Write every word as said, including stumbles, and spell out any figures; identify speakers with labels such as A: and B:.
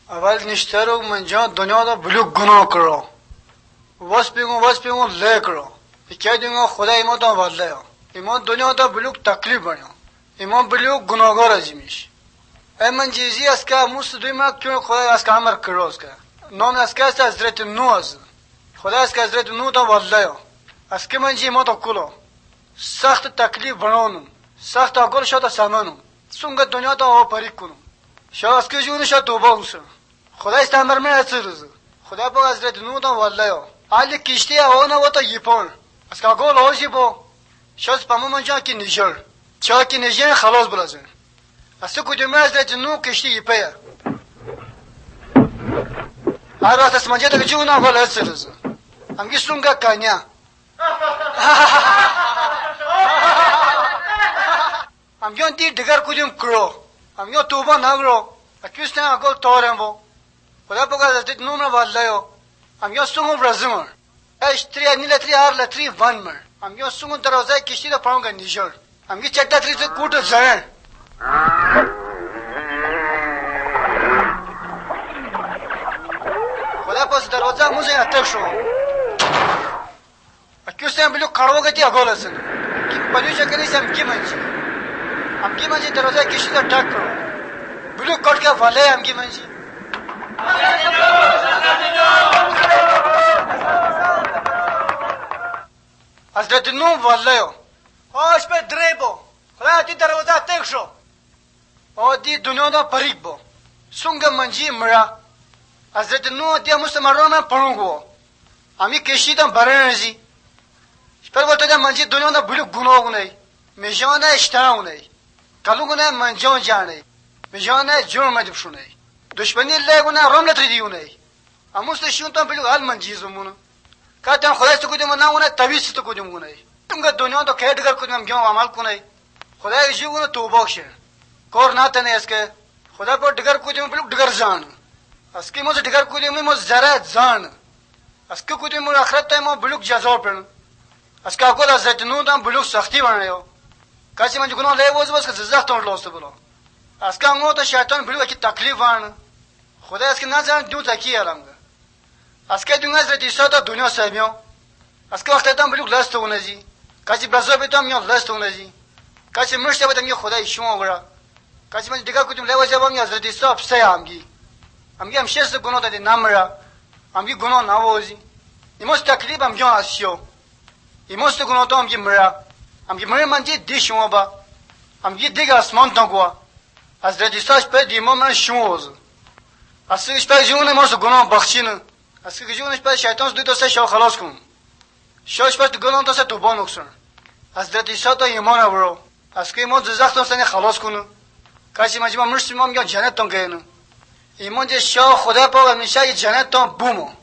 A: اول نشترو منجا دنیا دا بلو گناه کرو واس پیگو واس پیگو لے کرو که دیگه خدا ایمان دا والله ایمان دنیا دا بلو تکلیف بنیا ایمان بلو گناهگار ازیمیش ایمان جیزی از که موست دوی ما کیون خدا از که عمر کرو از که نام از که از حضرت نو از خدا از که حضرت نو دا والله از که من جی ایمان دا کلو سخت تکلیف بنانم سخت آگل شد سامانم سونگه دنیا دا آپاریک کنم شاید از که جونه شاید توبه کنم خدا استعمار من از روز خدا با حضرت نو دا والله حالی کشتی آوانه و تا یپان از که آگل آجی با شاید پامو منجا که نیجر چا که نیجر خلاص بلازن از تو کدوم حضرت نو کشتی یپایه هر وقت از منجا دا جونه آگل از روز همگی سونگه کانیا همگیان دیر دگر کدوم کرو همگیان توبه نگرو اکیستن آگل تارم با خدا بگه حضرت نو مرا والله همگیان سونگم رزمر اش تری نیل تری هر لتری وان مر همگیان سونگم دروازه کشتی دا پرونگا نیجر همگی چکتا تری تو کوٹ زن خدا پاس دروازه موزه اتک شو اکیستن بلو کارو گتی آگل هستن که بلیو چکنیست همگی منجی همگی منجی دروازه کشتی دا تک کرو بلو کٹ که والله همگی منجی حضرت نو والله آش به دره با خدا دی دروازه تک شو آ دی دنیا دا پریک با سونگه منجی مرا حضرت نو دی مسلمان من پرونگو همی کشی دا برن رزی شپر وقت دا منجی دنیا دا بلو گناه گناه میجان اشترا گناه کلو گناه منجان جانه میجان جرم دبشونه دشمنی لگونه رام لتری دیونه اموست شون تو بلو حال منجیزمونه کاتم خدا است کدوم نمونه تویست تو کدوم گونه تمگه دنیا تو کهد کر کدوم گیام عمل کنه خدا ایشونه توبه شه کار ناتنه است که خدا پر دگر کدوم بلو دگر زان است که موز دگر کدوم موز زره زان است که کدوم آخرت تا ما بلو جزا پرن است که اکول از زتنو دام بلو سختی بنایو کسی من جگنو لیواز بس که زخت تون لاسته بلا است که انگو تا شیطان بلو اکی تکلیف وان خدا است که نزن دو تکی علمگه از که دنیا از ردیسا تا دنیا سمیو از که وقت دام بلوک لست اونجی کسی برزا بیتام یا لست اونجی کسی مرشته بیتام یا خدای شما ورا کسی من دیگر کدوم لوازه بام یا از ردیسا پسه همگی همگی هم شست گناه دادی نمرا همگی گناه نوازی ایموست تکلیب هم یا اسیو ایموست گناه تو همگی مرا همگی مرا من دی دی شما با همگی دیگر اسمان تنگوا از ردیساش پر دیما من شما وز از سیش پر جونه مرس گناه بخشینه از که جونش پر شیطان دو تا سه شو خلاص کن شوش پر گناه تا سه تو بانوکسن از درتی ساتا ایمان اورو از که ایمان زخت سن خلاص کنه کسی مجمع مرسی ما میگه جنت تون گینه ایمان جه شاه خدا پا و میشه جنت تون بومو